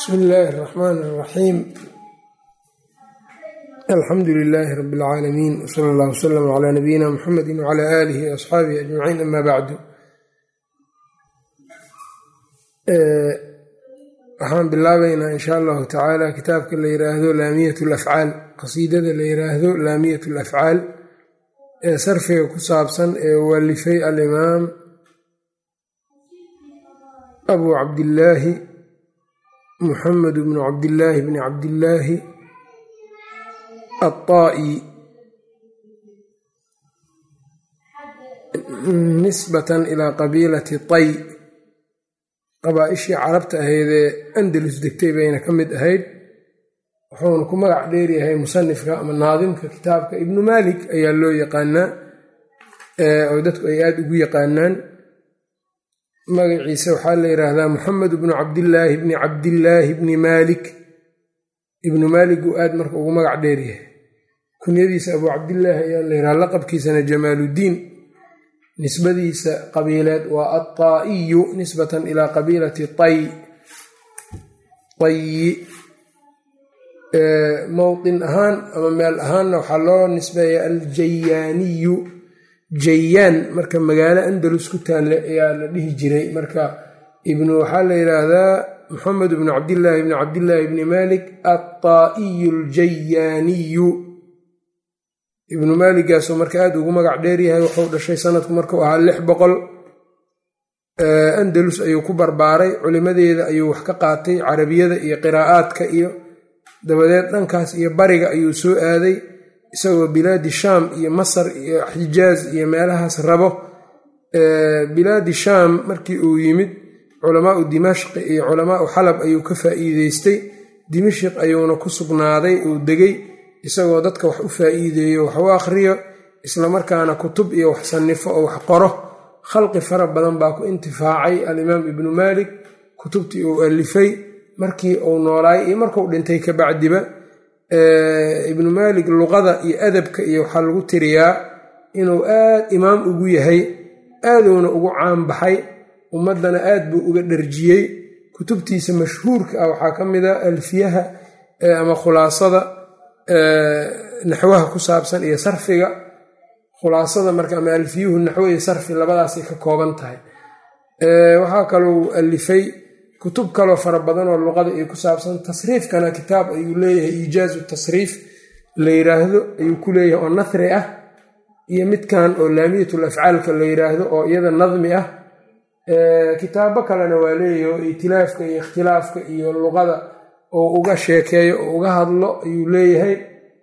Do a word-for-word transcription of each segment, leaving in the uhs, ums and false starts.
بسم الله الرحمن الرحيم الحمد لله رب العالمين وصلى الله وسلم على نبينا محمد وعلى آله وأصحابه أجمعين أما بعد waxaan bilaabaynaa in sha allahu tacaala kitaabka la yiraahdo laamiyat lafcaal qasiidada la yiraahdo laamiyat lafcaal ee sarfiga ku saabsan ee walifay alimaam abu cabdillaahi muxamed bnu cabdillaahi bni cabdillaahi aلطaa'i nisbatan ilaa qabiilati tay qabaa-ishii carabta ahaydee andalus degtay bayna ka mid ahayd wuxuuna ku magac dheeryahay musanifka ama naadimka kitaabka ibnu maalik ayaa loo yaqaanaa oo dadku ay aada ugu yaqaanaan magaciisa waxaa la yidhaahdaa moxamed bnu cabdillaahi bni cabdillaahi bni maalik ibnu maalik uu aad marka ugu magac dheeryahay kunyadiisa abuu cabdillaahi ayaa la yidhaha laqabkiisana jamaaluddiin nisbadiisa qabiileed waa aلطaa'iyu nisbatan ilaa qabiilati tay tayi mowdin ahaan ama meel ahaanna waxaa loo nisbeeya aljayaaniyu jayaan marka magaalo andalus ku taalle ayaa la dhihi jiray marka ibnu waxaa la yidhaahdaa moxamed bnu cabdillaahi bni cabdillaahi bni maalik aلطaa'iyu aljayaaniyu ibnu maaligaasoo marka aada ugu magac dheeryahay wuxuu dhashay sanadku markuu ahaa lix boqol andalus ayuu ku barbaaray culimadeeda ayuu wax ka qaatay carabiyada iyo qiraa'aadka iyo dabadeed dhankaas iyo bariga ayuu soo aaday isagoo bilaadi shaam iyo masar iyo xijaaz iyo meelahaas rabo bilaadi shaam markii uu yimid culamaau dimashqi iyo culamaau xalab ayuu ka faa'iideystay dimashq ayuuna ku sugnaaday uu degay isagoo dadka wax u faa'iideeyo wax u akhriyo islamarkaana kutub iyo wax sannifo oo wax qoro khalqi fara badan baa ku intifaacay alimaam ibnu maalik kutubtii uu alifay markii uu noolaay iyo markuu dhintay ka bacdiba ibnu maalik luqada iyo adabka iyo waxaa lagu tiriyaa inuu aad imaam ugu yahay aaduuna ugu caanbaxay ummaddana aad buu uga dharjiyey kutubtiisa mashhuurka ah waxaa ka mid a alfiyaha ama khulaasada naxwaha ku saabsan iyo sarfiga khulaasada marka ama alfiyuhu naxwo iyo sarfi labadaasay ka kooban tahay waxaa kalou alifay kutub kaloo fara badan oo luqada iyo ku saabsan tasriifkana kitaab ayuu leeyahay iijaazu tasriif la yiraahdo ayuu ku leeyahay oo nahri ah iyo midkan oo laamiyatul afcaalka la yiraahdo oo iyada nadmi ah kitaabo kalena waa leeyahay oo itilaafka iyo ikhtilaafka iyo luqada oo uga sheekeeyo oo uga hadlo ayuu leeyahay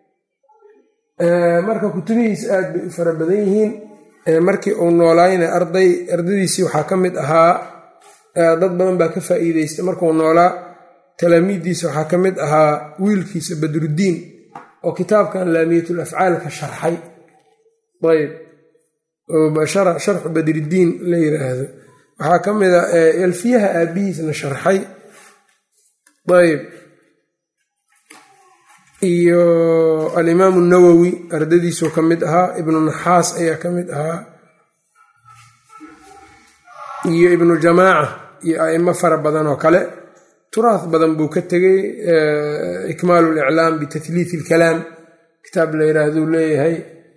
marka kutubihiis aad bay u fara badan yihiin markii uu noolaayna arday ardadiisii waxaa ka mid ahaa dad badan baa ka faa'iideystay markuu noolaa talaamiiddiisa waxaa ka mid ahaa wiilkiisa badruddiin oo kitaabkan laamiyatul afcaalka sharxay ayb sharxu badriddiin la yiraahdo waxaa ka mid a alfiyaha aabbihiisna sharxay ayb iyo alimaamu nawowi ardadiisuu ka mid ahaa ibnu naxaas ayaa ka mid ahaa iyo ibnu jamaaca iyo a'imo fara badan oo kale turaah badan buu ka tegey ikmaalu liclaam bitatliiti ilkalaam kitaab la yiraahduu leeyahay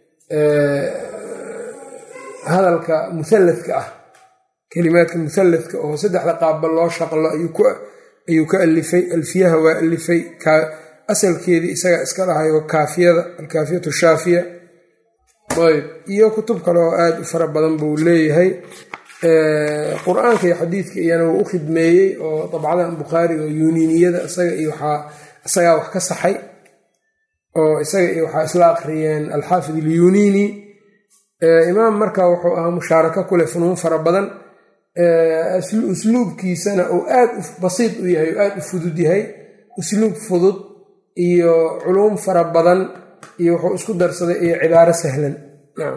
hadalka muhalladka ah kelimaadka muhalladka oo saddexda qaabba loo shaqlo ayuu ka alifay alfiyaha waa alifay asalkeedii isaga iska lahayo kaafiyada alkaafiyatu shaafiya ayb iyo kutub kale oo aada u fara badan buu leeyahay qur-aanka iyo xadiidka iyana wuu u khidmeeyey oo dabcadan bukhaariga oo yuniniyada isaga iyo waxaa isagaa wax ka saxay oo isaga iyo waxaa isla akhriyeen alxaafid alyunini imaam marka wuxuu ahaa mushaarako kuleh funuun fara badan usluubkiisana uu aad u basiid u yahay oo aada u fudud yahay usluub fudud iyo culuum fara badan iyo wuxuu isku darsaday iyo cibaaro sahlan nacam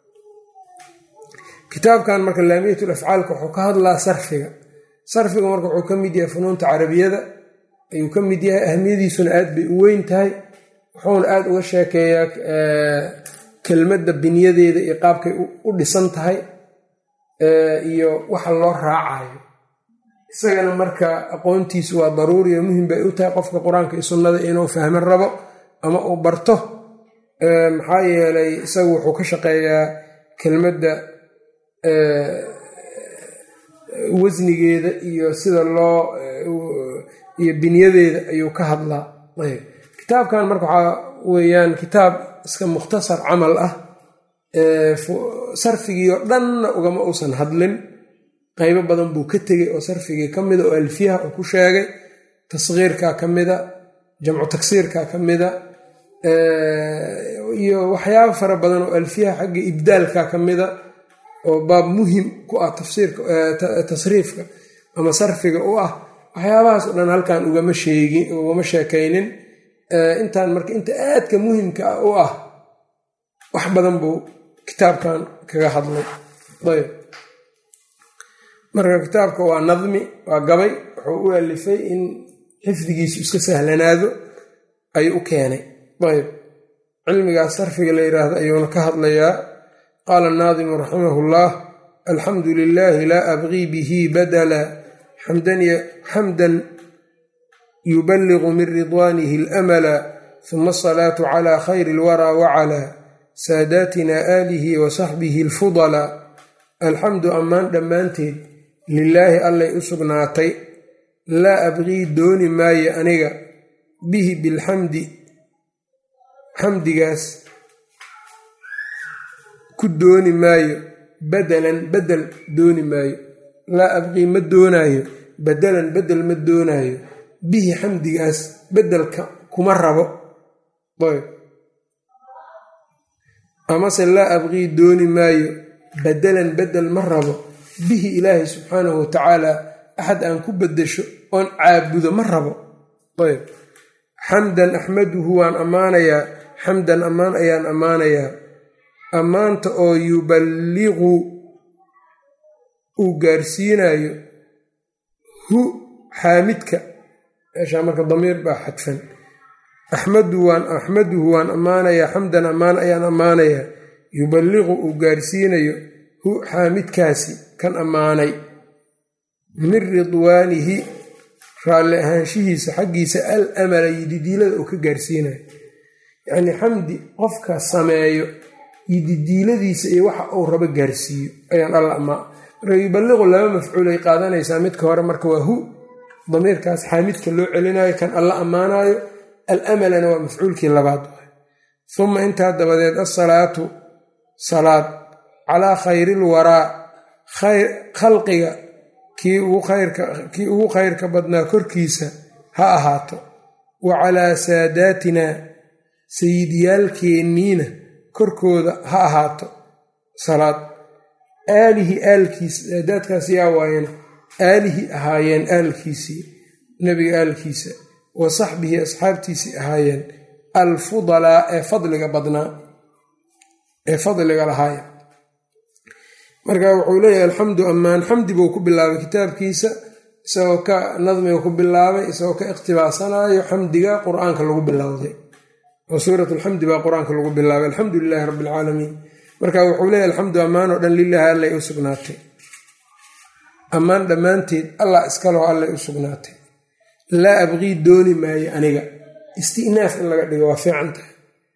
kitaabkan marka laamiyatul afcaalka wuxuu ka hadlaa sarfiga sarfiga marka wuxuu ka mid yahay funuunta carabiyada ayuu ka mid yahay ahmiyadiisuna aad bay u weyn tahay wuxuuna aada uga sheekeeyaa kelmadda binyadeeda iyo qaabkay u dhisan tahay iyo waxa loo raacayo isagana marka aqoontiisu waa daruuri oo muhim bay u tahay qofka qur-aanka iyo sunnada inuu fahman rabo ama uu barto maxaa yeelay isagu wuxuu ka shaqeeyaa kelmadda wasnigeeda iyo sida loo iyo binyadeeda ayuu ka hadlaa. ayb kitaabkan marka waxaa weeyaan kitaab iska mukhtasar camal ah, sarfigii oo dhanna ugama uusan hadlin, qaybo badan buu ka tegey oo sarfigii ka mida oo alfiyaha uu ku sheegay, tasgiirkaa ka mida, jamcu taksiirkaa ka mida, iyo waxyaabo fara badan oo alfiyaha xagga ibdaalkaa ka mida oo baab muhim ku ah tafsiirka tasriifka ama sarfiga u ah. waxyaabahaas o dhan halkan ugama sheegin ugama sheekaynin. intaan marka inta aadka muhimka ah u ah wax badan buu kitaabkan kaga hadlay. ayb marka kitaabka waa nadmi, waa gabay, wuxuu u alifay in xifdigiisu iska sahlanaado ayuu u keenay. ayb cilmigaas sarfiga la yidhaahdo ayuuna ka hadlayaa. qaala annaadimu raximahu llah alxamdu lilaahi laa abgii bihi badala xamdan yuballigu min ridwaanihi alamala uma asalaatu calaa khayri alwaraa wacalaa saadaatina aalihi wa saxbihi alfudala. alxamdu ammaan dhammaanteed lilaahi allay u sugnaatay, laa abgii dooni maayo aniga bihi bilxamdi xamdigaas ku dooni maayo, badalan badel dooni maayo. laa abqii ma doonaayo, badalan bedel ma doonaayo, bihi xamdigaas bedelka kuma rabo. ayb amase laa abqii dooni maayo, badalan bedel ma rabo, bihi ilaahi subxaanahu watacaala axad aan ku bedesho oon caabudo ma rabo. ayb xamdan axmaduhu waan ammaanayaa, xamdan ammaan ayaan ammaanayaa, ammaanta oo yuballiqu uu gaarsiinayo hu xaamidka, meeshaa marka damiir baa xadfan, axmadu waan axmaduhu waan ammaanayaa, xamdan ammaan ayaan ammaanayaa, yuballiqu uu gaarsiinayo hu xaamidkaasi kan ammaanay, min ridwaanihi raalli ahaanshihiisa xaggiisa al amala yididiilada uu ka gaarsiinayo. yacnii xamdi qofka sameeyo yididiiladiisa iyo waxa uu rabo gaarsiiyo ayaan alla ammaa. marka yuballiqu laba mafcuulay qaadanaysaa, midka hore marka waa hu, damiirkaas xaamidka loo celinayo kan alla ammaanayo, al amalana waa mafcuulkii labaad. uma intaa dabadeed assalaatu salaad calaa khayril waraa khalqiga kii ugu khayrka badnaa korkiisa ha ahaato, wa calaa saadaatinaa sayidyaalkeenniina korkooda ha ahaato salaad, aalihi aalkiisa, saadaadkaas yaa waayeen aalihi ahaayeen aalkiisii nebiga aalkiisa, wa saxbihi asxaabtiisii ahaayeen alfudalaa ee fadliga badnaa ee fadliga lahaaya. marka wuxuu leeyahay alxamdu ammaan, xamdi buu ku bilaabay kitaabkiisa, isagoo ka nadmiga ku bilaabay, isagoo ka iqhtibaasanaayo xamdiga qur-aanka lagu bilowday oo suurat alxamdi baa qur-aanka lagu bilaabay, alxamdu lilaahi rabbi alcaalamiin. marka wuxuu leeyahy alxamdu ammaan oo dhan lilaahi allay u sugnaatay, ammaan dhammaanteed allah iskaleho allay u sugnaatay. laa abqii dooni maayo aniga, istinaaf in laga dhigo waa fiican tahay.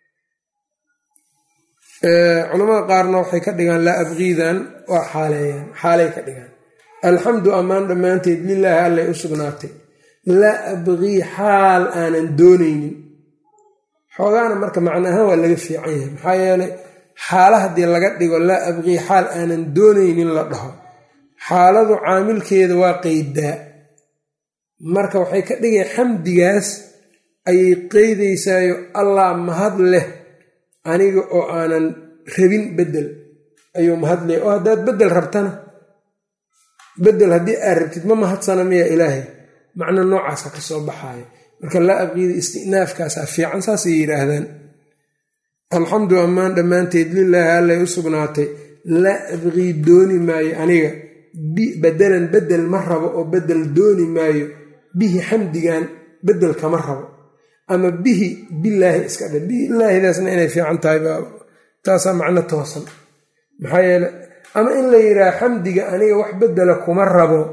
culamada qaarna waxay ka dhigaan laa abqiidan waa xaaleeyaan, xaalay ka dhigaan. alxamdu ammaan dhammaanteed lilaahi allay u sugnaatay, laa abqii xaal aanan doonaynin. xoogaana marka macno ahaan waa laga fiican yahay, maxaa yeelay xaala haddii laga dhigo laa abqii xaal aanan doonaynin la dhaho, xaaladu caamilkeeda waa qeydaa, marka waxay ka dhigay xamdigaas ayay qeydaysaayo allah mahad leh aniga oo aanan rabin bedel ayuu mahad leh. oo haddaad bedel rabtana, bedel haddii aad rabtid ma mahadsana miya ilaahay, macno noocaasa ka soo baxaaya. marka laa abqiida istinaafkaasaa fiican, saasay yidhaahdaan. alxamdu ammaan dhammaanteed lilaahi allay u sugnaatay, laa abqii dooni maayo aniga badalan bedel ma rabo oo bedel dooni maayo, bihi xamdigan bedel kama rabo, ama bihi bilaahi iska dhe, bilaahidaasna inay fiican tahay taasaa macno toosan. maxaa yeele ama in la yidhaha xamdiga aniga wax bedela kuma rabo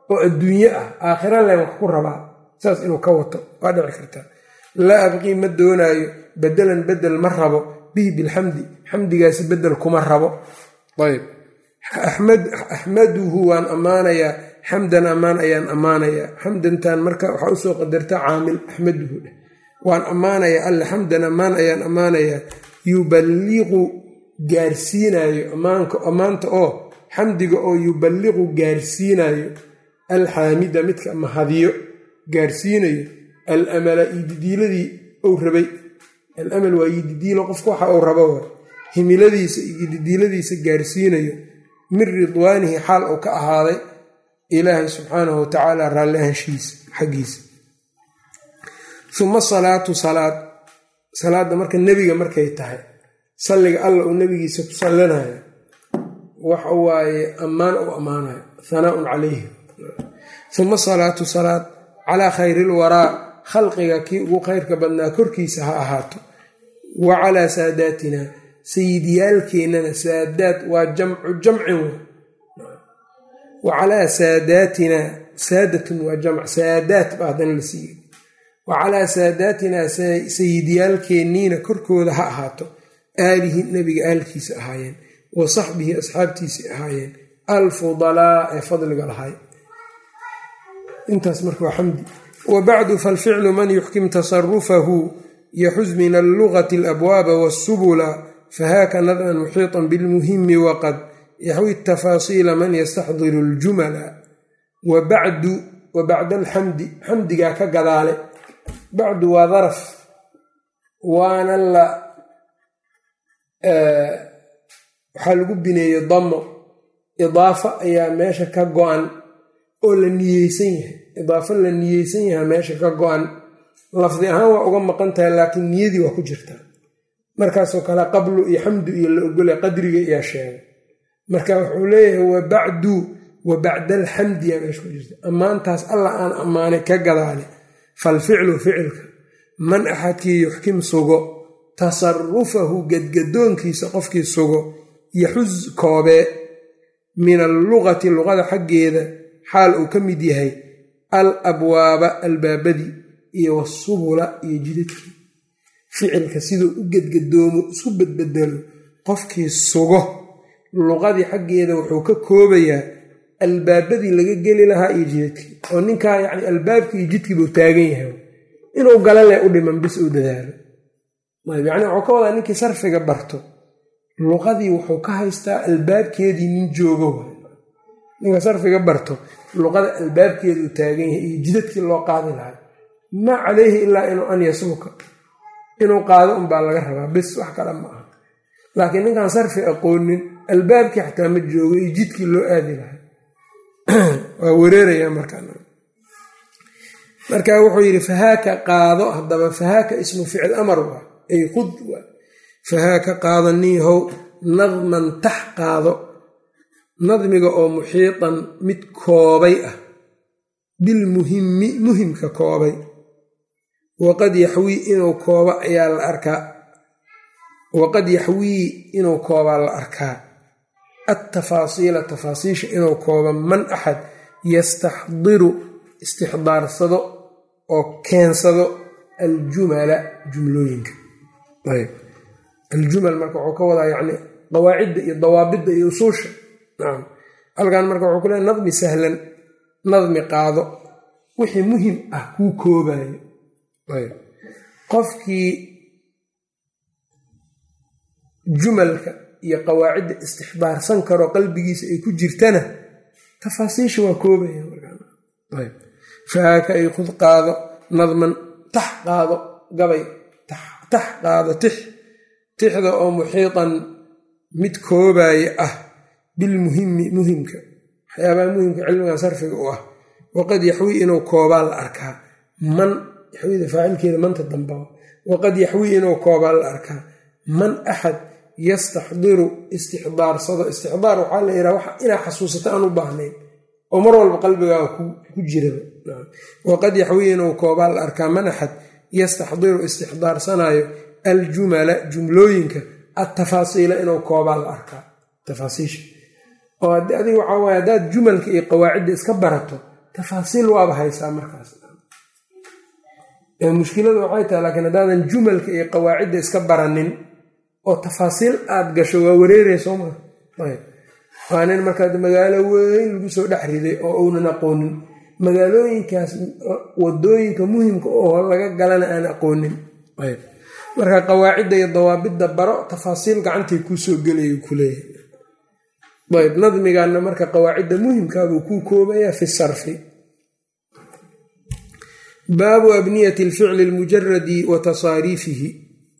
oo adduunye ah aakhira leen wax ku rabaa saas inuu ka wato waa dhici kartaa. laa abqii ma doonaayo bedelan bedel ma rabo bihi bilxamdi xamdigaasi bedel kuma rabo. ayb axmaduhu waan ammaanayaa xamdan ammaan ayaan ammaanayaa. xamdantan marka waxaa usoo qadartaa caamil axmaduhu dheh waan ammaanayaa alle xamdan ammaan ayaan ammaanayaa yuballiqu gaarsiinaayo ammaanta oo xamdiga oo yuballiqu gaarsiinayo alxaamida midka mahadiyo gaarsiinayo alamala ididiiladii ou rabay. alamal waa ididiilo qofka waxa uu rabo himiladiisa ididiiladiisa gaarsiinayo min ridwaanihi xaal uu ka ahaaday ilaahay subxaanahu watacaala raalli ahaanshihiisa xaggiisa. uma salaatu salaad salaadda marka nebiga markay tahay salliga alla uu nebigiisa ku sallinayo waxa waaye ammaan u ammaanayo hanaaun calayhi. uma salaatu salaad calaa khayri lwaraa khalqiga kii ugu khayrka badnaa korkiisa ha ahaato wa calaa saadaatina sayidyaalkeennana saadaad waa jamcu jamcin wa calaa saadaatina saadatun waa jamc saadaat ba haddana la siiyey wa calaa saadaatinaa sayidyaalkeenniina korkooda ha ahaato aalihi nebiga aalkiisa ahaayeen wa saxbihi asxaabtiisii ahaayeen alfudalaa ee fadliga lahay. intaas marka waa xamdi. wa bacdu falficlu man yuxkim tasarufahu yaxuz min allugati alabwaaba waasubula fahaaka nadman muxiiطan bilmuhimi waqad yaxwi tafaasiila man yastaxdiru اljumala. wa bacdu wa bacda alxamdi xamdigaa ka gadaale bacdu waa daraf waana la waxaa lagu bineeyey damo idaafa ayaa meesha ka go-an oo la niyeysan yahay idaafo la niyeysan yahay meesha ka go-an lafdi ahaan waa uga maqan tahay laakiin niyadii waa ku jirtaa. markaasoo kale qablu iyo xamdu iyo la ogolay qadriga ayaa sheegay. marka wuxuu leeyahay wa bacdu wa bacda alxamdi yaa meesha ku jirta ammaantaas alla aan ammaanay ka gadaale falficlu ficilka man axadkii yuxkim sugo tasarufahu gadgadoonkiisa qofkii sugo yaxuz koobee min allugati luqada xaggeeda xaal uu ka mid yahay al abwaaba albaabadii iyo wasubula iyo jidadkii. ficilka siduu u gadgadoomo isku badbedelo qofkii sugo luqadii xaggeeda wuxuu ka koobayaa albaabadii laga geli lahaa iyo jidadkii oo ninkaa yacni albaabkii iyo jidkii buu taagan yahay inuu gala leh u dhiman bis uu dadaalo. yacni wuxuu ka wadaa ninkii sarfiga barto luqadii wuxuu ka haystaa albaabkeedii nin joogo. ninka sarfiga barto luqada albaabkeeda uu taagan yahay iyo jidadkii loo qaadi lahaa maa calayhi ilaa inuu an yasuuka inuu qaado unbaa laga rabaa bis wax kale ma aha. laakiin ninkaan sarfi aqoonin albaabkii xataa ma joogo iyo jidkii loo aadi lahaa waa wareerayaa markaa. marka wuxuu yidhi fahaaka qaado haddaba fahaaka ismu ficil amar waa ay qud waa fahaaka qaado niihow nadman tax qaado nadmiga oo muxiiطan mid koobay ah bilmuhimi muhimka koobay waqad yaxwii inuu kooba ayaa la arkaa waqad yaxwii inuu koobaa la arkaa attafaasiila tafaasiisha inuu kooba man axad yastaxdiru istixdaarsado oo keensado aljumala jumlooyinka. ayb aljumal marka wuxuu ka wadaa yacni qawaacidda iyo dawaabidda iyo usuusha. nacam halkan marka wuxuu ku leehay nadmi sahlan nadmi qaado wixii muhim ah kuu koobayo. ayb qofkii jumalka iyo qawaacidda istixdaarsan karo qalbigiisa ay ku jirtana tafaasiisha waa koobaya. ayb fahaaka ay khud qaado nadman tax qaado gabay tax qaado tix tixda oo muxiiطan mid koobaya ah bilmuhimi muhimka waxyaabaha muhimka cilmiga sarfiga u ah. waqad yaxwii inuu koobaa la arkaa man yaxwiida faacilkeeda manta damba waqad yaxwii inuu koobaa la arkaa man axad yastaxdiru istixdaarsado. istixdaar waxaa la yidhaha wax inaa xasuusato aan u baahnayn oo mar walba qalbigaaga ku jiraba. waqad yaxwii inuu koobaa la arkaa man axad yastaxdiru istixdaarsanaayo aljumala jumlooyinka attafaasiila inuu koobaa la arkaa tafaasiisha. oo adiga waxaa waaya haddaad jumalka iyo qawaacidda iska barato tafaasiil waaba haysaa markaas. mushkiladu waxay tahay laakiin haddaadan jumalka iyo qawaacidda iska baranin oo tafaasiil aada gasho waa wareeraya soo maa ayb waa nin markaad magaalo weyn lagu soo dhex riday oo uunan aqoonin magaalooyinkaas wadooyinka muhimka oo laga galana aan aqoonin ayb marka qawaacidda iyo dawaabidda baro tafaasiil gacantay kuu soo gelaya kuleeyahay ayb nadmigaana marka qawaacidda muhimkaabuu kuu koobayaa fi sarfi. baabu abniyati alficli almujaradi wa tasaariifihi.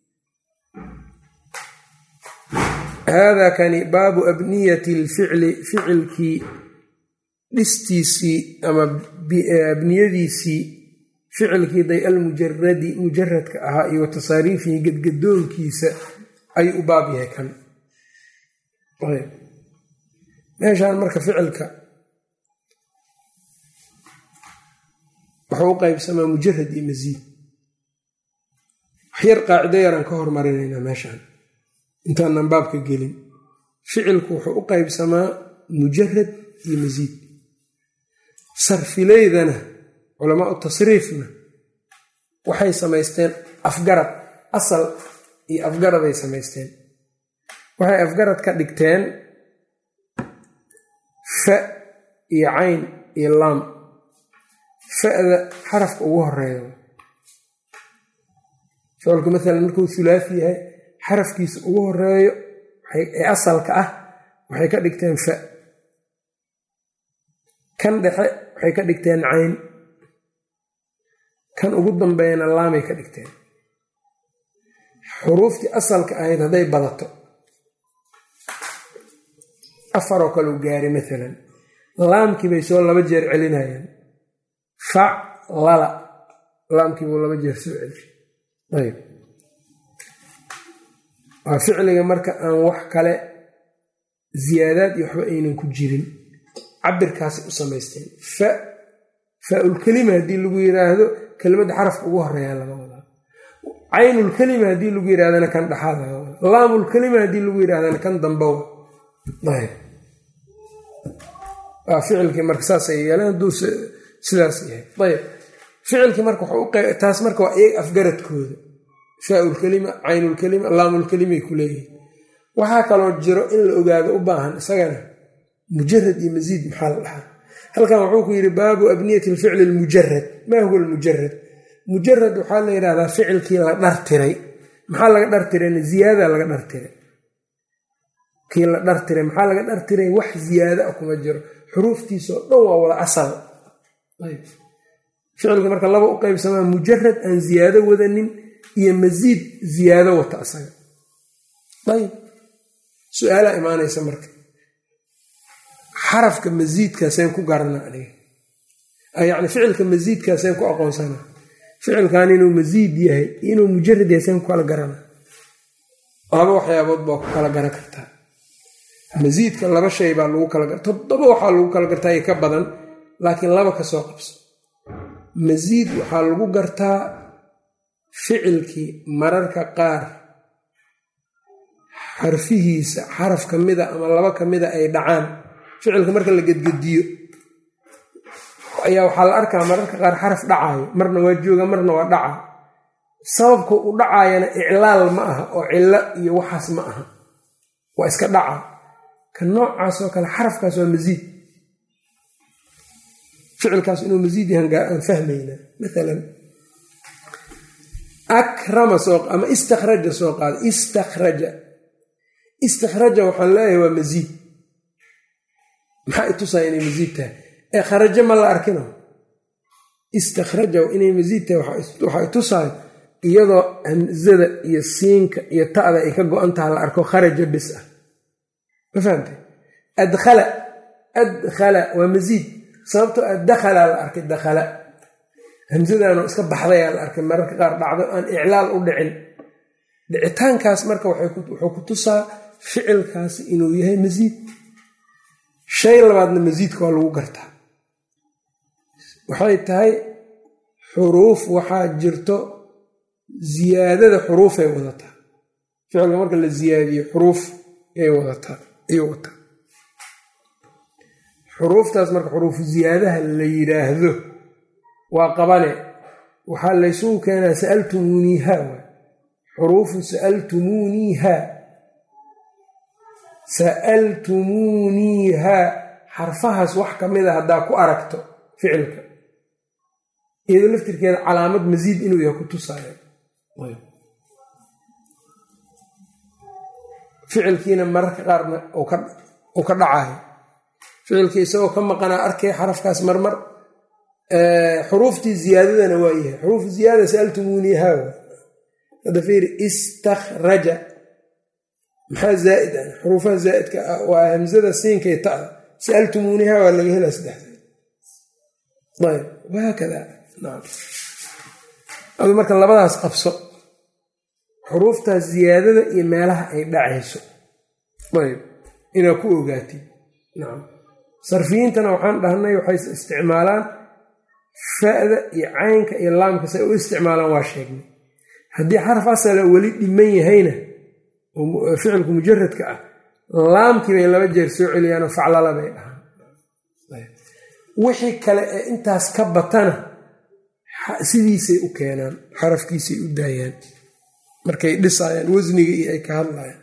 haadaa kani baabu abniyati alficli ficilkii dhistiisii ama abniyadiisii ficilkii day almujaradi mujaradka ahaa iyo wa tasaariifihi gedgadoonkiisa ayuu u baab yahay kan. meeshaan marka ficilka wuxuu u qaybsamaa mujarad iyo masiid. waxyar qaacido yaraan ka hormarinaynaa meeshaan intaanan baabka gelin. ficilku wuxuu u qaybsamaa mujarad iyo masiid. sarfileydana culamaau tasriifna waxay samaysteen afgarad, asal iyo afgaraday samaysteen. waxay afgarad ka dhigteen fa iyo cayn iyo laam. fa'da xarafka ugu horeeyo ficilku maalan markuu hulaafi yahay xarafkiisa ugu horeeyo ee asalka ah waxay ka dhigteen fa. kan dhexe waxay ka dhigteen cayn. kan ugu dambeeyana laamay ka dhigteen. xuruuftii asalka ahayd hadday badato afaroo kale u gaaray maalan laamkii bay soo laba jeer celinayaan. fac lala laamkii buu laba jeer soo celi. ayb waa ficliga marka aan wax kale ziyaadaad iyo waxba aynan ku jirin cabirkaasay u samaysteen. fa faaulkelima haddii lagu yiraahdo kelimadda xarafka ugu horeeyaa laga wadaa. caynulkelima haddii lagu yirahdana kan dhaxaad laga wadaa. laamulkelima haddii lagu yirahdana kan dambow. ayb waa ficilkii marka saasay yeeleen hadduu sidaas yahay. ayb ficilkii marka taas marka waa iyaga afgaradkooda. faaulkelima, caynulkelima, laamulkelimay ku leeyihin. waxaa kaloo jiro in la ogaado u baahan isagana mujarad iyo masiid maxaa la dhahaa. halkan wuxuu ku yidhi baabu abniyati alficli almujarad. maa huwa almujarad? mujarad waxaa la yidhahdaa ficilkii la dhartiray. maxaa laga dhartirayna ziyaada laga dhartiray. kii la dhartiray maxaa laga dhartiray? wax ziyaada a kuma jiro, xuruuftiisao dhan waa wada asal. ficilka marka laba u qaybsamaa mujarad aan ziyaado wadanin iyo masiid ziyaado wata asaga. ayb su-aalaa imaanaysa marka xarafka masiidkaaseen ku garana aniga yacni ficilka masiidkaaseen ku aqoonsana ficilkan inuu masiid yahay inuu mujarad yahay seen ku kala garana. laba waxyaabood baa ku kala garan kartaa. masiidka laba shay baa lagu kala gar toddoba waxaa lagu kala gartaa iyo ka badan, laakiin laba ka soo qabso. masiid waxaa lagu gartaa ficilkii mararka qaar xarfihiisa xaraf ka mida ama laba ka mida ay dhacaan. ficilka marka la gedgediyo ayaa waxaa la arkaa mararka qaar xaraf dhacaayo, marna waa jooga marna waa dhaca. sababka u dhacaayana iclaal ma aha oo cillo iyo waxaas ma aha, waa iska dhaca. ka noocaas oo kale xarafkaas waa masiid. ficilkaas inuu masiid yahan aan fahmaynaa. maalan akrama soo ama istakhraja soo qaada. istakhraja istakhraja waxaan leeyahay waa masiid. maxaa itusaya inay masiid tahay? ee kharaja ma la arkino. istakhraja inay masiid tahay waxaa itusaayo iyadoo hamsada iyo siinka iyo ta'da ay ka go-an taha la arko kharaja bis ah. ma fahamtay? adkhala adkhala waa masiid sababtoo a dakhala la arkay. dakhala hamsadaanoo iska baxdayaa la arkay mararka qaar dhacdo aan iclaal u dhicin. dhicitaankaas marka wuxuu ku tusaa ficilkaasi inuu yahay masiid. shay labaadna masiidka waa lagu gartaa. waxay tahay xuruuf waxaa jirto ziyaadada xuruufay wadataa. ficilka marka la ziyaadiyo xuruuf yay wadataa ayuu wataa. xuruuftaas marka xuruufu ziyaadaha la yidhaahdo waa qabane waxaa laysugu keenaa sa'altumuuniiha waay xuruufu sa'altumuuniiha sa'altumuuniiha xarfahaas wax ka mid a haddaa ku aragto ficilka iyadoo laftirkeeda calaamad masiid inuu yahay ku tusaayo ficilkiina mararka qaarna uu ka dhacayo ficilkii isagoo ka maqanaa arkay xarafkaas marmar xuruuftii ziyaadadana waa yahay xuruufu ziyaada sa'altumuuniiha hadda fiiri istakhraja maxaa zaa'id ah xuruufaha zaa'idka ah waa hamsada siinkay ta'da sa'altumuuniiha waa laga helaa saddexda ayb wahaakada nacam adu marka labadaas qabso xuruuftaas ziyaadada iyo meelaha ay dhacayso ayb inaad ku ogaatid nacam sarfiyiintana waxaan dhahnay waxay isticmaalaan fa'da iyo caynka iyo laamka say u isticmaalaan waa sheegnay haddii xaraf asala weli dhiman yahayna oo ficilku mujaradka ah laamkii bay laba jeer soo celiyaanoo faclala bay dhahaan wixii kale ee intaas ka batana sidiisay u keenaan xarafkiisay u daayaan markay dhisaayaan wasniga iyo ay ka hadlayaan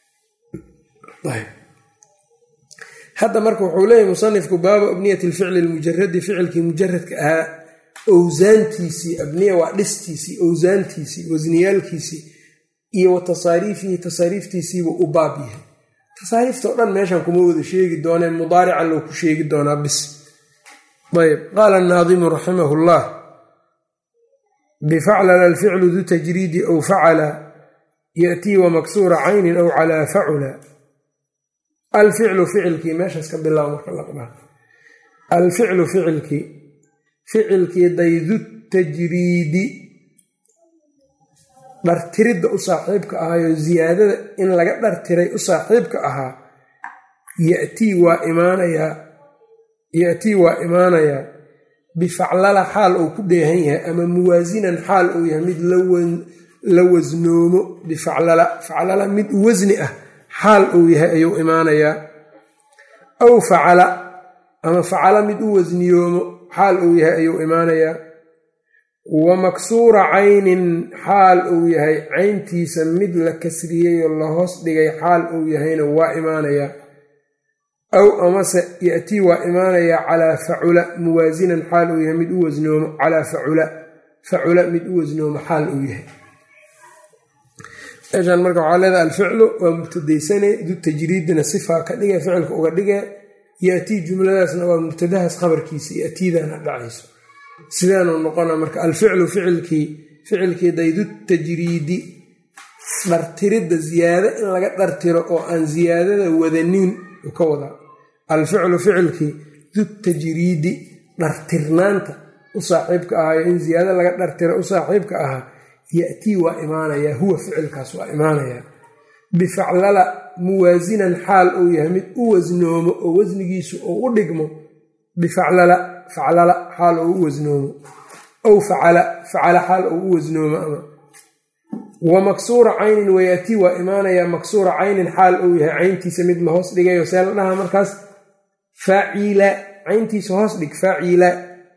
hadda marka wuxuu leeyahy musanifku baabu abniyati alficli almujaradi ficilkii mujaradka ahaa owsaantiisii abniya waa dhistiisii owsaantiisii wasniyaalkiisii iyo wa tasaariifihi tasaariiftiisiibuu u baab yahay tasaariifta o dhan meeshan kuma wada sheegi dooneen mudaarican loo ku sheegi doonaa bis ayb qaala annaadimu raximahu llah bifaclala alficlu du tajriidi aw facala yaأtii wamaksuura caynin aw calaa facula alficlu ficilkii meeshaas ka bilaabo marka laqbaa alficlu ficilkii ficilkii daydu tajriidi dhartiridda u saaxiibka ahaayo ziyaadada in laga dhartiray u saaxiibka ahaa yatii waa imaanayaa yatii waa imaanayaa bifaclala xaal uu ku dheehan yahay ama muwaasinan xaal uu yahay mid la wasnoomo bifaclala faclala mid wasni ah xaal uu yahay ayuu imaanayaa aw facala ama facala mid u wasniyoomo xaal uu yahay ayuu imaanayaa wa maksuura caynin xaal uu yahay cayntiisa mid la kasriyey oo la hoos dhigay xaal uu yahayna waa imaanayaa aw amase yatii waa imaanayaa calaa facula muwaasinan xaal uu yahay mid u wasnoomo calaa facula facula mid u wasnoomo xaal uu yahay meeshaan marka waxaa leedaha alficlu waa mubtadaysane du tajriidina sifaa ka dhige ficilka uga dhige yatii jumladaasna waa mubtadahaas khabarkiisa yatiidana dhacayso sidaanuu noqona marka alficlu ficilkii ficilkii daydu tajriidi dhartiridda ziyaado in laga dhartiro oo aan ziyaadada wadanin u ka wadaa alficlu ficilkii du tajriidi dhartirnaanta u saaxiibka ahaayo in ziyaado laga dhartiro u saaxiibka ahaa yatii waa imaanayaa huwa ficilkaas waa imaanayaa bifaclala muwaasinan xaal uu yahay mid u wasnoomo oo wasnigiisu uu u dhigmo bifaclala faclala xaal uu u wasnoomo aw facala facala xaal uu u wasnoomo ama wa maksuura caynin wayatii waa imaanayaa maksuura caynin xaal uu yahay cayntiisa mid la hoos dhigayo see la dhahaa markaas faacila cayntiisa hoos dhig faacila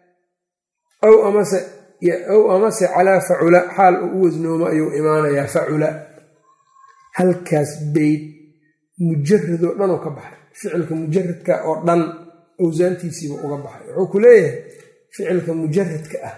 aw amase ow amase calaa facula xaal uu u wasnoomo ayuu imaanayaa facula halkaas bayd mujaradoo dhan oo ka baxay ficilka mujaradka oo dhan owsaantiisiiba uga baxay wuxuu ku leeyahay ficilka mujaradka ah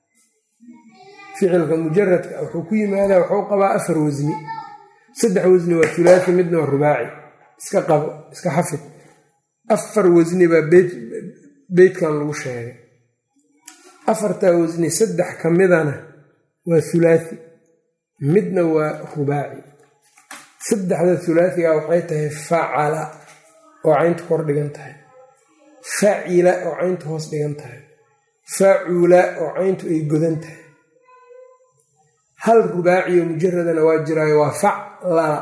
ficilka mujaradka ah wuxuu ku yimaadaa wuxuu qabaa afar wasni saddex wasni waa hulaafi midna waa rubaaci iska qabo iska xafid afar wasni baa beydkan lagu sheegay afartaa wasni saddex ka midana waa hulaafi midna waa rubaaci saddexda hulaasiga waxay tahay facala oo caynta kor dhigan tahay facila oo caynta hoos dhigan tahay facula oo cayntu ay godan tahay hal rubaaciyo mujaradana waa jiraayo waa faclala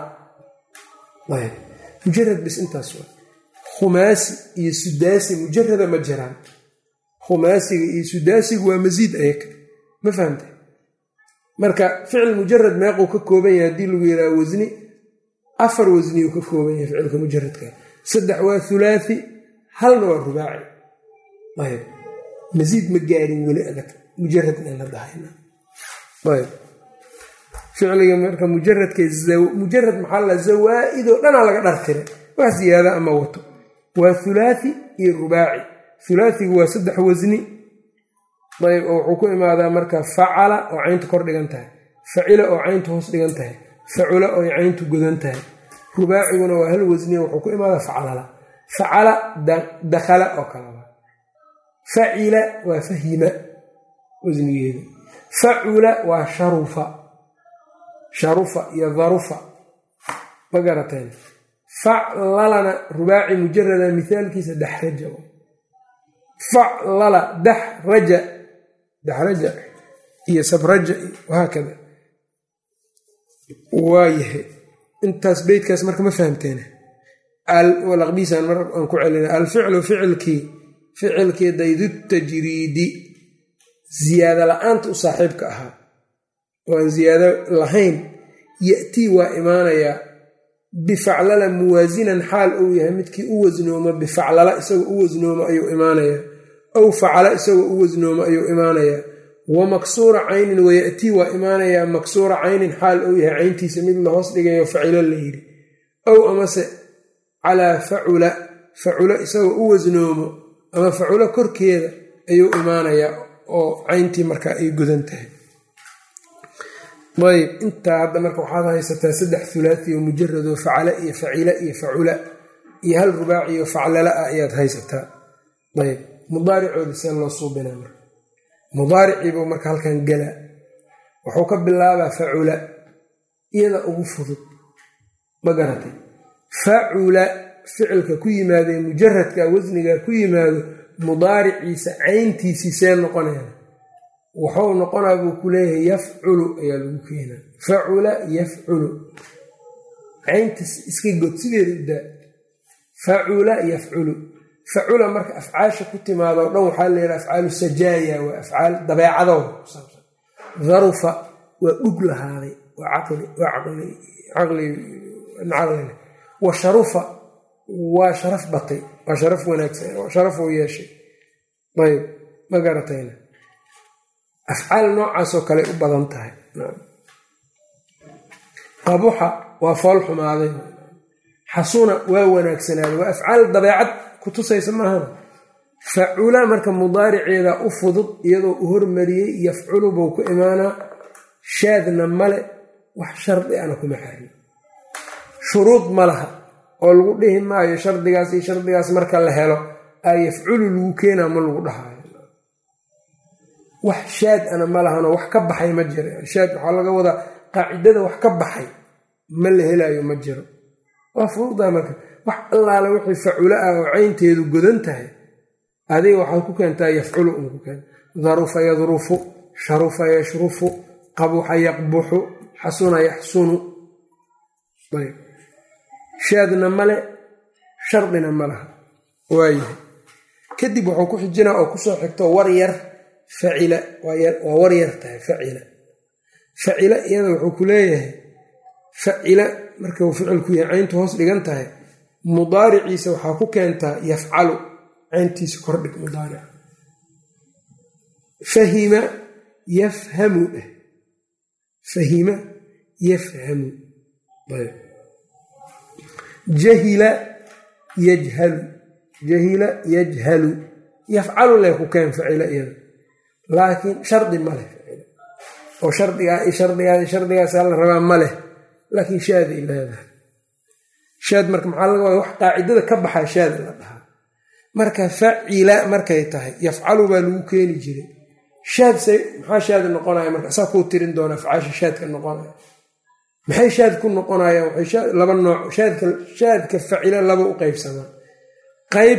mujarad bis intaas waa khumaasi iyo sudaasi mujarada ma jiraan khumaasiga iyo sudaasigu waa masiid ayaga ma fahamtay marka ficil mujarad meequu ka kooban yahay haddii lagu yidhaha wasni afar wasni uu ka kooban yahay ficilka mujaradka saddex waa hulaathi halna waa rubaaci. ayb masiid ma gaarin weli adag mujarad in la dhahayna. ayb ficliga marka mujaradka mujarad maxaa la zawaa-idoo dhanaa laga dhartire wax ziyaada ama wato. waa hulaathi iyo rubaaci. hulaathigu waa saddex wasni. ayb oo wuxuu ku imaadaa marka facala oo cayntu kor dhigan tahay, facila oo cayntu hoos dhigan tahay, facula oo cayntu godan tahay. rubaaciguna waa hal wasniya wuxuu ku imaadaa facalala. facala dakhala oo kalaba. facila waa fahima wasnigeeda. facula waa sharufa, sharufa iyo darufa ma garateen. faclalana rubaaci mujarada mithaalkiisa daxraja. faclala daxraja, daxraja iyo sabraja wahaakada. waayahay intaas beydkaas marka ma fahamteen. laqbiisaan mar aan ku celina. alficlu ficilkii ficilkii daydu tajriidi ziyaado la-aanta u saaxiibka ahaa oo aan ziyaado lahayn yatii waa imaanayaa bifaclala muwaasinan xaal uu yahay midkii u wasnooma bifaclala isagoo u wasnooma ayuu imaanayaa aw facala isagoo u wasnooma ayuu imaanayaa. wa maksuura caynin wayatii waa imaanayaa maksuura caynin xaal uu yahay cayntiisa mid la hoos dhigayo facilo la yidhi. aw amase calaa facula facula isagoo u wasnoomo ama faculo korkeeda ayuu imaanayaa oo cayntii markaa ay godan tahay. ayb intaa hadda marka waxaad haysataa saddex hulaathi oo mujaradoo facala iyo facila iyo facula iyo hal rubaaciyo faclala ah ayaad haysataa. ayb mudaaricooda see loo suubinaa marka. mudaariciibuu marka halkan gala wuxuu ka bilaabaa facula iyada ugu fudud ma garatay. facula ficilka ku yimaadee mujaradka wasniga ku yimaado mudaariciisa cayntiisii see noqonaya wuxuu noqonaa buu ku leeyahay yafculu ayaa lagu keenaa. facula yafculu cayntiis iska god sideeda udaa. facula yafculu. facula marka afcaasha ku timaadoo dhan waxaa la yidhaha afcaalu sajaaya waa afcaal dabeecadooda ku saabsan. darufa waa dhug lahaaday waa caqli wa sharufa waa sharaf batay waa sharaf wanaagsan sharaf uu yeeshay. ayb ma garatayna afcaal noocaasoo kale u badan tahay. qabuxa waa fool xumaaday. xasuna waa wanaagsanaaday waa afcaal dabeecad ku tusaysa maahana. facula marka mudaariceeda u fudud iyadoo u hormariyey yafculu buu ku imaanaa. shaadna male wax shardi ana kuma xarin. shuruud ma laha oo lagu dhihi maayo shardigaas iyo shardigaas marka la helo aa yafculu lagu keenaa ma lagu dhahaayo. wax shaad ana ma lahanoo wax ka baxay ma jiro. shaad waxaa laga wadaa qaacidada wax ka baxay ma la helaayo ma jiro. waa fududaa marka wax allaale wixii facula ah oo caynteedu godan tahay adiga waxaad ku keentaa yafculu un ku keenta. darufa yadrufu, sharufa yashrufu, qabuxa yaqbuxu, xasuna yaxsunu. ayb shaadna male shardina ma laha. waayahay kadib wuxuu ku xijinaa oo kusoo xigto war yar facila waa war yar tahay. facila facila iyada wuxuu ku leeyahay facila marka uu ficilku yahay cayntu hoos dhigan tahay mudaariciisa waxaa ku keentaa yafcalu cayntiisa kordhig mudaaric. fahima yafhamu eh fahima yafhamu. ayb jahila yajhalu jahila yajhalu yafcalu leh ku keen facila iyada laakiin shardi ma leh oo shardigaa shardigaa shardigaasaa la rabaa ma leh laakiin shaaday leedahay. shaad marka maxaa laga wadaa wax qaacidada ka baxaa shaada la dhahaa. marka facila markay tahay yafcalu baa lagu keeni jiray. shaad se maxaa shaada noqonaya marka saa kuu tirin doona afcaasha shaadka noqonaya maxay shaad ku noqonayaan. waxay laba nooc shaadka shaadka facila laba u qeybsamaa. qayb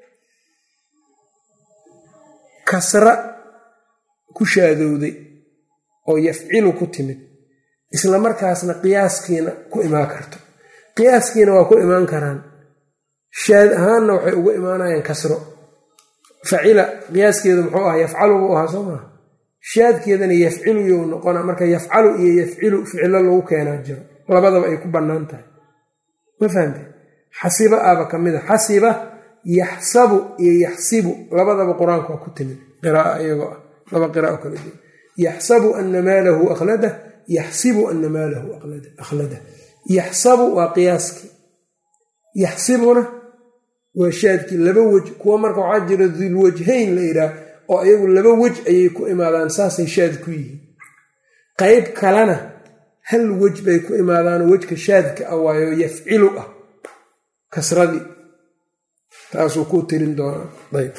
kasra ku shaadowday oo yafcilu ku timid isla markaasna qiyaaskiina ku imaan karto. qiyaaskiina waa ku imaan karaan. shaad ahaanna waxay ugu imaanayaan kasro. facila qiyaaskeedu muxuu ahaa yafcalu buu ahaa soo maha. shaadkeedana yafcilu you noqona marka yafcalu iyo yafcilu ficilo lagu keenaa jiro labadaba ay ku bannaan tahay. ma fahamte xasiba aaba ka mid a xasiba yaxsabu iyo yaxsibu labadaba qur-aanka waa ku timid qiraaa iyagoo ah laba qiraao kala duwan yaxsabu ana maalahu akhlada yaxsibu ana maalahu akhlada yaxsabu waa qiyaaskii yaxsibuna waa shaadkii laba wej kuwa marka waxaa jira dulwajhayn la yidhaah oo iyagu laba wej ayay ku imaadaan saasay shaad ku yihiin qayb kalena hal wej bay ku imaadaanoo wejka shaadka ah waayo yafcilu ah kasradii taasuu ku tirin doonaa ayb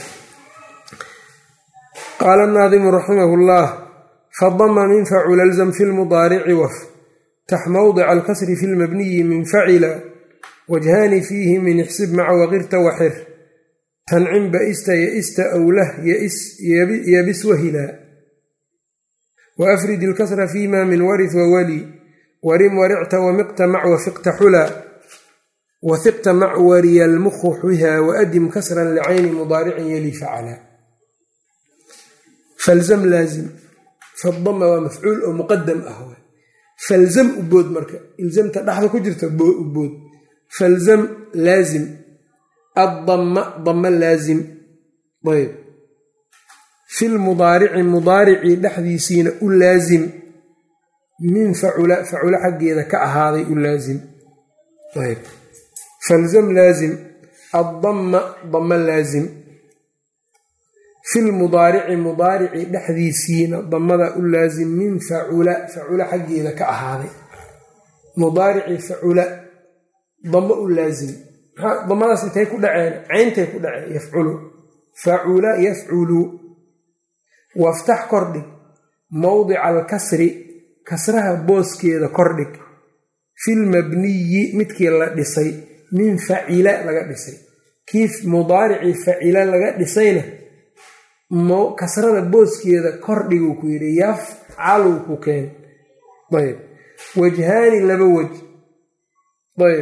qaala naadimu raximah llah fadama min facula lzam fi lmudaarici waf tax mawdica alkasri fi lmabniyi min facila wajhaani fiihi min ixsib maca waqirta waxir tancim baista yaista awlah yabis wahilaa waafrid ilkasra fiima min warith wawali warim waricta wamiqta mac wafiqta xulaa wahiqta mac wariya lmukhu xuha waadim kasran licayni mudaaricin yali facala falzam laazim fadama waa mafcuul oo muqadam ah falzam u bood marka ilzamta dhaxda ku jirta u bood falzam laazim addama dama laazim ayb fi lmudaarici mudaaricii dhexdiisiina u laazim min facula facula xaggeeda ka ahaaday u laazim ayb falzam laazim addama dama laazim fi lmudaarici mudaaricii dhexdiisiina damada u laazim min facula facula xaggeeda ka ahaaday mudaaricii facula damo u laazim damadaas intay ku dhaceen cayntay ku dhaceen yafculu facula yafculu waftax kordhig mawdica alkasri kasraha booskeeda kordhig filmabniyi midkii la dhisay min facila laga dhisay kiif mudaaricii facila laga dhisayna kasrada booskeeda kordhiguu ku yidhi yafcalu ku keen ayb wajhaani laba wej ayb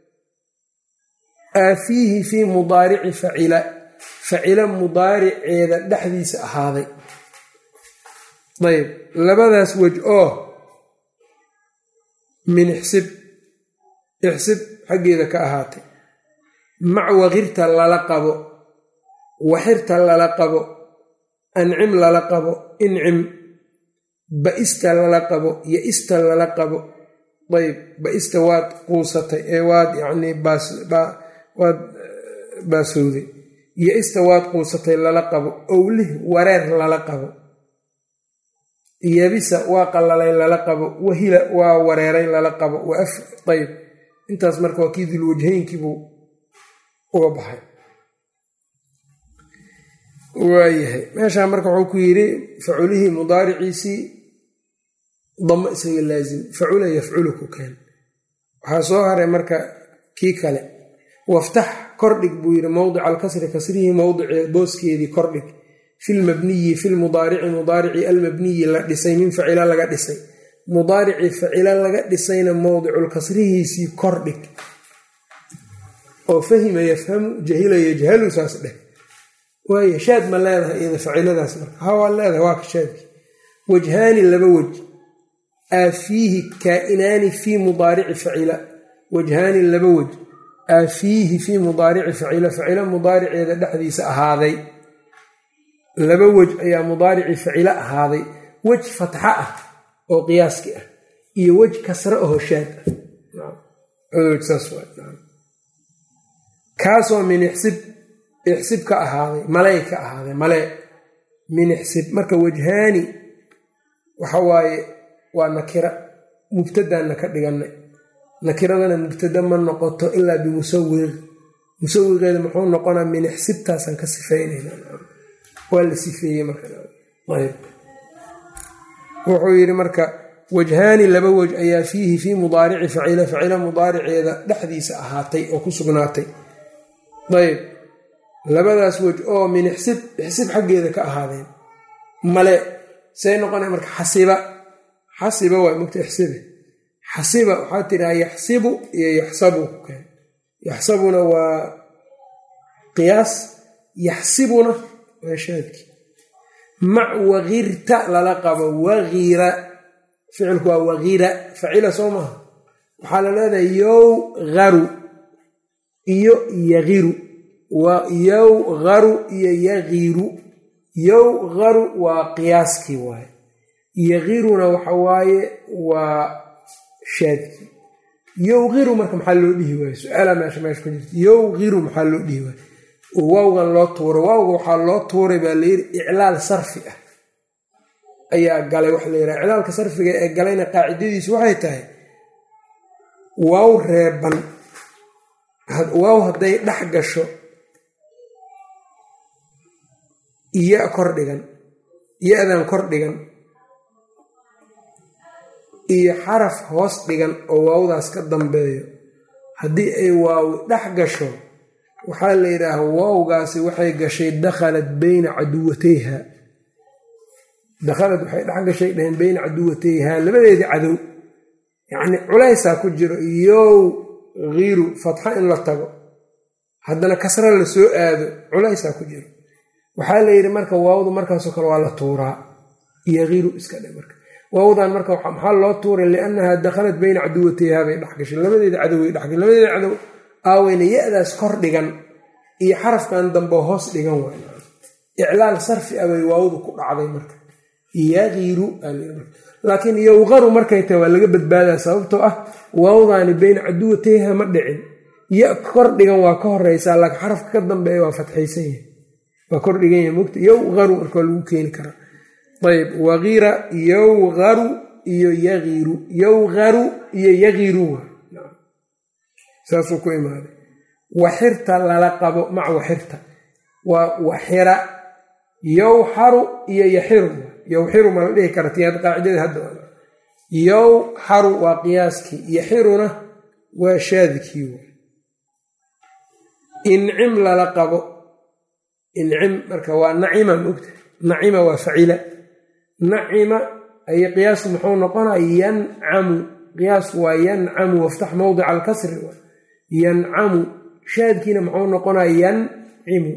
aafiihi fii mudaarici facila facila mudaariceeda dhexdiisa ahaaday ayb labadaas wej oo min ixsib ixsib xaggeeda ka ahaatay mac waqirta lala qabo waxirta lala qabo ancim lala qabo incim ba'ista lala qabo yaista lala qabo ayb ba'ista waad quusatay ee waad yacnii waad baasowday yaista waad quusatay lala qabo owlih wareer lala qabo yabisa waa qalalay lala qabo wahila waa wareeray lala qabo ayb intaas marka waa kii dulwajhaynkiibuu uga baxay waayahay meeshaa marka wuxuu ku yidhi faculihii mudaariciisii damo isaga laazim facula yafculu ku keen waxaa soo haray marka kii kale waftax kordhig buu yidhi mawdica alkasri kasrihii mawdicee booskeedii kordhig filmabniyi filmudaarici mudaaricii almabniyi la dhisay min facila laga dhisay mudaaricii facila laga dhisayna mawdicul kasrihiisii kordhig oo fahima yafhamu jahila yajhalu saas dheh waaya shaad ma leedahay iyada faciladaas marka ha waa leedahay waa ka shaadki wajhaani laba wej aafiihi kaa'inaani fii mudaarici facila wajhaani laba wej aafiihi fii mudaarici facila facila mudaariceeda dhexdiisa ahaaday laba wej ayaa mudaaricii facila ahaaday wej fatxa ah oo qiyaaski ah iyo wej kasre aho shaad ah kaasoo min ixsib ixsib ka ahaaday maley ka ahaaday malee min ixsib marka wajhaani waxa waaye waa nakira mubtadaanna ka dhiganay nakiradana mubtada ma noqoto ilaa bimusawir musawiqeeda muxuu noqonaa min ixsibtaasaan ka sifaynayna waa la sifeeyey markaayb wuxuu yidhi marka wajhaani laba wej ayaa fiihi fii mudaarici facila facila mudaariceeda dhexdiisa ahaatay oo ku sugnaatay ayb labadaas wej oo min ixsib ixsib xaggeeda ka ahaadeen male say noqonay marka xasiba xasiba waa mugta ixsibe xasiba waxaa tidhaha yaxsibu iyo yaxsabu yaxsabuna waa qiyaas yaxsibuna waa shaadki mac waqirta lala qabo waqira ficilku waa waqira facila soo maaha waxaa la leedahay yow garu iyo yagiru wa yawgharu iyo yagiru yawgharu waa qiyaaskii waaye yagiruna waxa waaye waa shaadkii yawgiru marka maxaa loo dhihi waaye su-aala meesha meesha ku jirta yawgiru maxaa loo dhihi waaye waawgan loo tuuray waawga waxaa loo tuuray baa layidhi iclaal sarfi ah ayaa galay waxa la yidhaha iclaalka sarfiga ee galayna qaacidadiisu waxay tahay waaw reeban waaw hadday dhex gasho iya kor dhigan ya-dan kor dhigan iyo xaraf hoos dhigan oo waawdaas ka dambeeyo haddii ay waaw dhex gasho waxaa la yidhaaha waawgaasi waxay gashay dakhalat bayna caduwatayha dakhalad waxay dhex gashay dhaheen bayna caduwatayha labadeedii cadow yacni culaysaa ku jiro yow giiru fatxa in la tago haddana kasra la soo aado culaysaa ku jiro waxaa la yidhi marka waawdu markaasoo kale waa la tuuraa yagiiru iska dhe marka waawdan marka maxaa loo tuuray liannahaa dakhalat bayna caduwatayha bay dhex gashay labadeeda cadow way dhex gashay labadeeda cadow aaweyna ya-daas kor dhigan iyo xarafkan dambe hoos dhigan waay iclaal sarfi ah bay waawdu ku dhacday marka yagiru laakiin yowqaru markay tahay waa laga badbaadaa sababtoo ah waawdaani bayna caduwatayha ma dhicin ya kor dhigan waa ka horeysaa laakiin xarafka ka dambeeya waa fatxaysan yahay waa kor dhigan yahay mogta yowqaru marka waa lagu keeni karaa ayb wagira yowqaru iyo yagiru yowqaru iyo yagiru saasuu ku imaaday waxirta lala qabo mac waxirta waa waxira yowxaru iyo yaxiru yowxiru ma la dhihi kara tiyaad qaacidada hadda yowxaru waa qiyaaskii yaxiruna waa shaadikii incim lala qabo incim marka waa nacima mogta nacima waa facila nacima ay qiyaasku muxuu noqonaa yancamu qiyaasku waa yancamu waftax mawdica alkasri yancamu shaadkiina muxuu noqonaa yancimu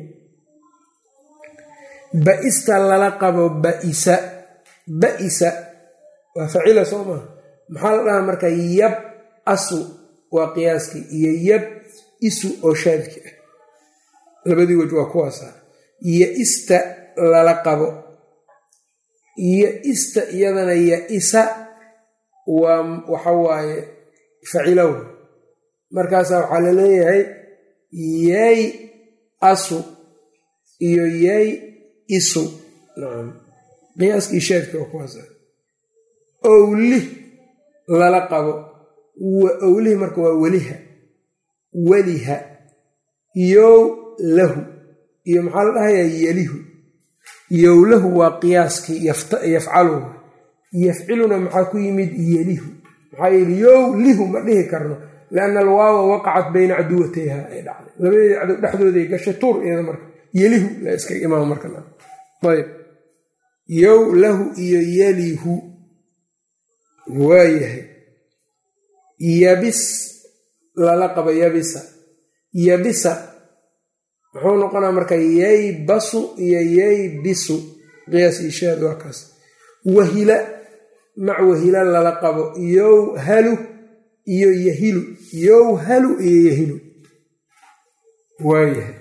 ba-ista lala qabo ba-isa ba-isa waa facila soo maha maxaa la dhahaa marka yab asu waa qiyaaskii iyo yab isu oo shaadki ah labadii wej waa kuwaasa ya-ista lala qabo ya-ista iyadana ya-isa waa waxa waaye facilow markaasaa waxaa la leeyahay yay asu iyo yay isu nacam qiyaaskii shaadka waa kuwaasa owlih lala qabo owlih marka waa weliha weliha yow lahu iyo maxaa la dhahayaa yelihu yowlahu waa qiyaaskii yafcaluhu yafciluna maxaa ku yimid yelihu maxaa yeeli yow lihu ma dhihi karno lianna alwaawa waqacat bayna caduwatayha ay dhacday labadeeda cadow dhexdooday gashay tuur iyada marka yelihu la iskaga imaamo marka ayb yow lahu iyo yelihu waayahay yabis lala qabo yabisa yabisa muxuu noqonaa marka yaybasu iyo yaybisu qiyaas ishaad waa kaas wahila mac wahila lala qabo yowhalu iyo yahilu yowhalu iyo yahilu waayahay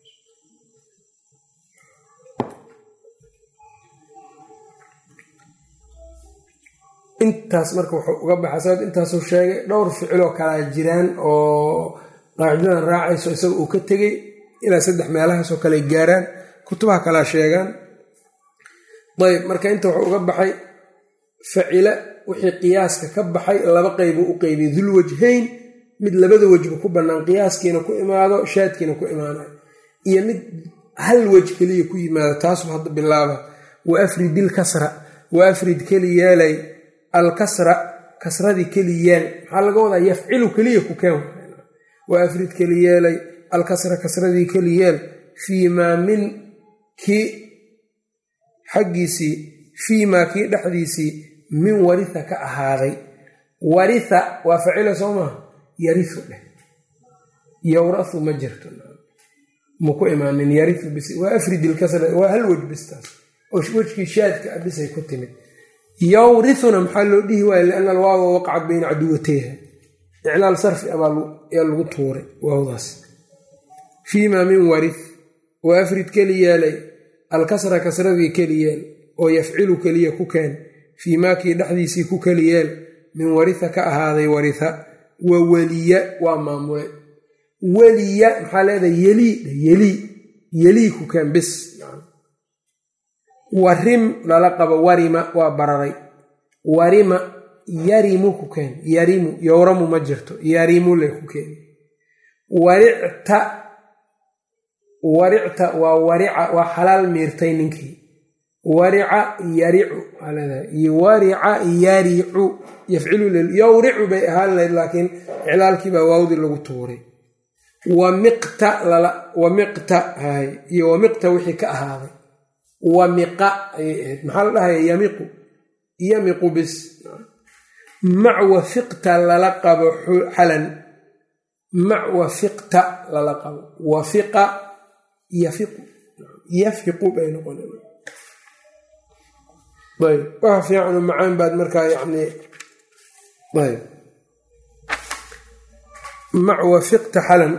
intaas marka wuxuu uga baxa sabab intaasuu sheegay dhowr ficiloo kalaa jiraan oo qaacidadan raacayso isaga uu ka tegey ilaa saddex meelahaasoo kale gaaraan kutubaha kalaa sheegaan ayb marka inta wuxuu uga baxay facila wixii qiyaaska ka baxay laba qeybuu u qeybiyey dulwajhayn mid labada wejba ku bannaan qiyaaskiina ku imaado shaadkiina ku imaanayo iyo mid hal wej keliya ku yimaado taasuu hadda bilaaba wa afrid ilkasra wa afrid keli yeelay alkasra kasradii keli yeel maxaa laga wadaa yafcilu keliya ku keen wa afrid keli yeelay alkasra kasradii keli yeel fii maa min kii xaggiisii fii maa kii dhexdiisii min waritha ka ahaaday waritha waa facila soo maha yariu dheh yowrau ma jirto maku imaanin yariu bis waa afrid ilkasra waa hal wej bistaas oo wejkii shaadka a bisay ku timid yowrithuna maxaa loo dhihi waaya lianna alwaawa waqacat bayna caduwatayha iclaal sarfi ayaa lagu tuuray waawdaas fiimaa min warih wa afrid keli yeelay alkasra kasradii keli yeel oo yafcilu keliya ku keen fiimaa kii dhexdiisii ku keli yeel min wariha ka ahaaday wariha wa weliya waa maamule weliya maxaa leedahay yelii yelii yelii ku keen bis warim lala qabo warima waa bararay warima yarimu ku keen yarimu yowramu ma jirto yarimu le ku keen waricta waricta waa warica waa xalaal miirtay ninkii warica yaricu warica yaricu yafcilu yowricu bay ahaan lahayd laakiin iclaalkii baa waawdii lagu tuuray wamiqta wamiqta hay iyo wamiqta wixii ka ahaaday wamiqa ayay ahayd maxaa la dhahaya yamiqu yamiqu bis mac wafiqta lala qabo xalan mac wafiqta lala qabo wafiqa yafiqu yafiqu bay noqon ayb waxa fiicanu macaan baad markaa yani ayb mac wafiqta xalan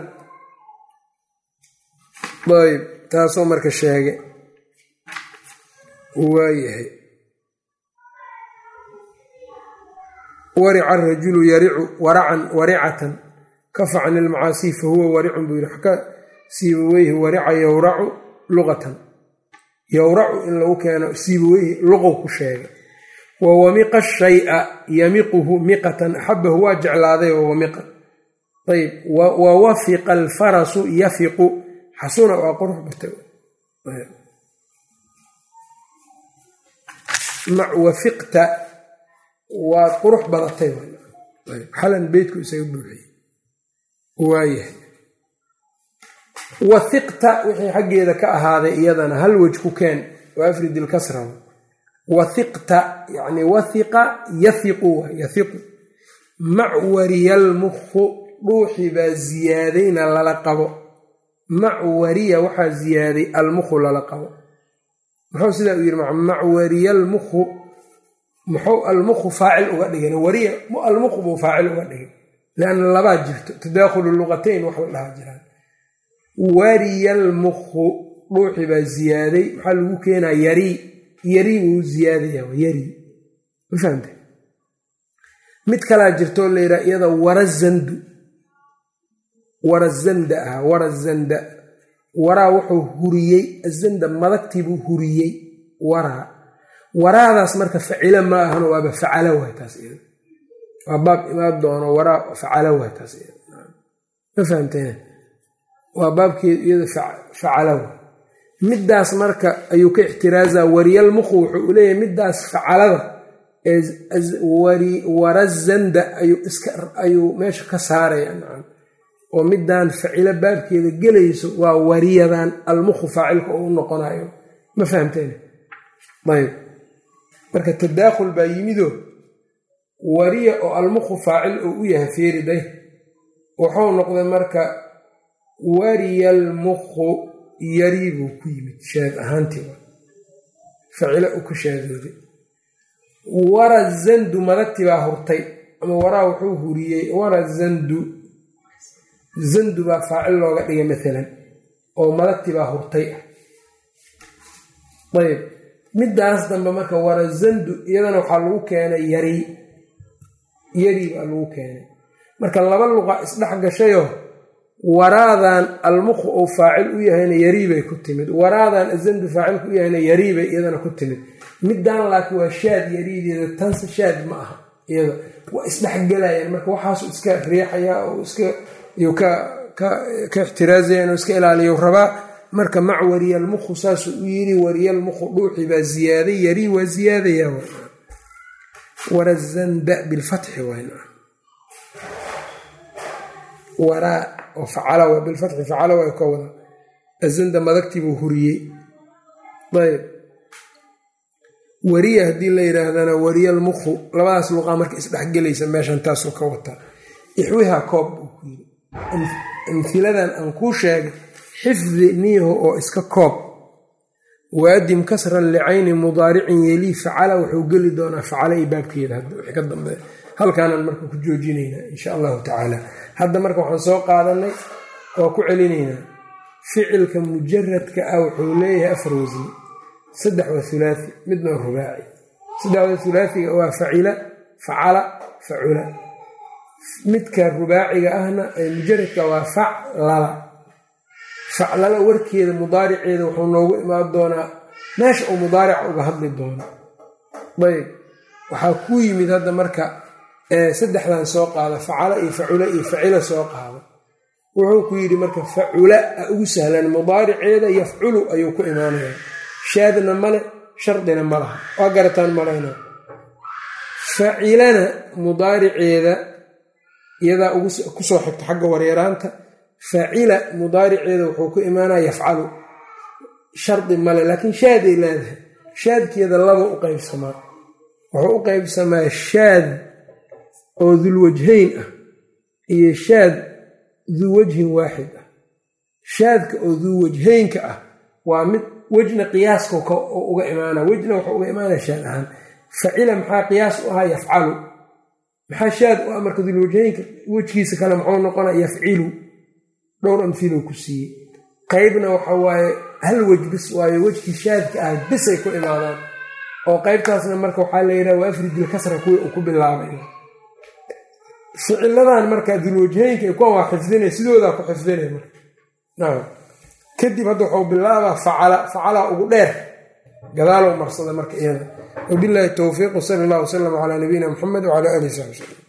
ayb taasoo marka sheege waayahay warica arajulu yaricu waracan waricatan kafa can ilmacaasi fahuwa waricun buu yidhi xaka siibaweyhi warica yowracu luqatan yowracu in lagu keeno siibaweyhi luqow ku sheegay wa wamiqa shaya yamiquhu miqatan axabahu waa jeclaaday oo wamiqa ayb wa wafiqa alfarasu yafiqu xasuna waa qurux batay mac wafiqta waa qurux badatay xalan beydku isaga buuxiyey waayahay wahiqta wixii xaggeeda ka ahaaday iyadana hal wej ku keen waa afrid ilkasra wahiqta yani wahiqa yahiqu yahiqu mac wariyalmukhu dhuuxi baa ziyaadayna lala qabo mac wariya waxaa ziyaaday almukhu lala qabo muxuu sidaa u yidhi mac wariyalmukhu muxuu almukhu faacil uga dhigay wariya almukhu buu faacil uga dhigay lianna labaa jirto tadaakhulu luqatayn wax la dhaha jiraan wariyalmukhu dhuuxi baa ziyaaday maxaa lagu keenaa yarii yarii wuu ziyaadaya yari ma fahamta mid kalaa jirtoo la yidhaha iyada warazandu warazanda ah warazanda waraa wuxuu huriyey azanda madagtiibuu huriyey waraa waraadaas marka facila ma ahano waaba facala waay taas iyada waa baab imaan doono waraa facala waay taas iyada ma fahamteen waa baabkeed iyada facala waay middaas marka ayuu ka ixtiraazaa wariyalmukhu wuxuu u leeyahay middaas facalada ee warazanda ayuu meesha ka saaraya nacam oo midaan facilo baabkeeda gelayso waa wariyadan almukhu faacilka oo u noqonayo ma fahamteen ayb marka tadaakhul baa yimido wariya oo almukhu faacil oo u yahay feeriday wuxuu noqday marka wariyalmukhu yarii buu ku yimid shaad ahaantii facilo u ka shaadooday warazandu madagti baa hurtay ama waraa wuxuu huriyey warazandu zandu baa faacil looga dhigay maalan oo madagti baa hurtay ah ayb middaas dambe marka warazandu iyadana waxaa lagu keenay yarii yarii baa lagu keenay marka laba luqa isdhex gashayo waraadan almukhu ou faacil u yahayna yarii bay ku timid waraadan azandu faacilku u yahayna yarii bay iyadana ku timid middaan laakiin waa shaad yariideeda tanse shaad ma aha iyada waa isdhexgelayaan marka waxaasu iska riixayaa oo iska yuu ka ixtiraazaya inuu iska ilaaliyo rabaa marka mac wariyalmukhu saasuu u yiri wariyalmukhu dhuuxi baa ziyaaday yarii waa ziyaadaya warazanda bilfatxi wayna waraa oo facala waa bilfatxi facala waa ka wada azanda madagtii buu huriyey ayb wariya haddii la yidhaahdana wariyalmukhu labadaas luqaa marka isdhexgelaysa meeshan taasuu ka wataa ixwiha koob buu ku yiri amhiladan aan kuu sheegay xifdi niiho oo iska koob waadim kasran licayni mudaaricin yelii facala wuxuu geli doonaa facala iyo baabkeeda hadda wixii ka dambeeya halkaanaan marka ku joojinaynaa insha allahu tacaala hadda marka waxaan soo qaadanay oo ku celinaynaa ficilka mujaradka ah wuxuu leeyahay afar wasni, saddex waa hulaathi midna waa rubaaci. saddexda hulaathiga waa facila, facala, facula. midka rubaaciga ahna ee mujaradka waa faclala. faclala warkeeda mudaariceeda wuxuu noogu imaan doonaa meesha uu mudaarica uga hadli doono. ayb waxaa ku yimid hadda marka saddexdan soo qaada, facala iyo facula iyo facila soo qaada. wuxuu ku yidhi marka facula a ugu sahlan mudaariceeda yafculu ayuu ku imaanayaa, shaadna male shardina ma laha, waa garataan malayna. facilana mudaariceeda iyadaa kusoo xigta xagga wareeraanta. facila mudaariceeda wuxuu ku imaanaya yafcalu, shardi male laakiin shaaday leedahay. shaadkeeda laba u qaybsamaa, wuxuu u qaybsamaa shaad oo dulwajhayn ah iyo shaad duu wajhin waaxid ah. shaadka oo duu wajhaynka ah waa mid wejna qiyaaska uga imaana, wejna wuxuu uga imaanaya shaad ahaan. facila maxaa qiyaas u ahaa? yafcalu. maxaa shaad u ah marka dulwajhaynka wejkiisa kale muxuu noqonaya? yafcilu. dhowr amhilo ku siiyey. qaybna waxa waaye hal wej bis waayo, wejkii shaadka ah bisay ku imaadaan, oo qaybtaasna marka waxaa la yidhaha waa afridil kasra kuwii uu ku bilaabay. ficiladan marka dulwajhaynka kuwa waa xifdinay, sidoodaa ku xifdinay marka. nacam. kadib hadda waxuu bilaabaa facala, facala ugu dheer gadaalow marsada marka iyada. wabilaahi towfiiq, wasala allah wasalam calaa nabiyina muxamed wacala aalihi saxbi wsallam.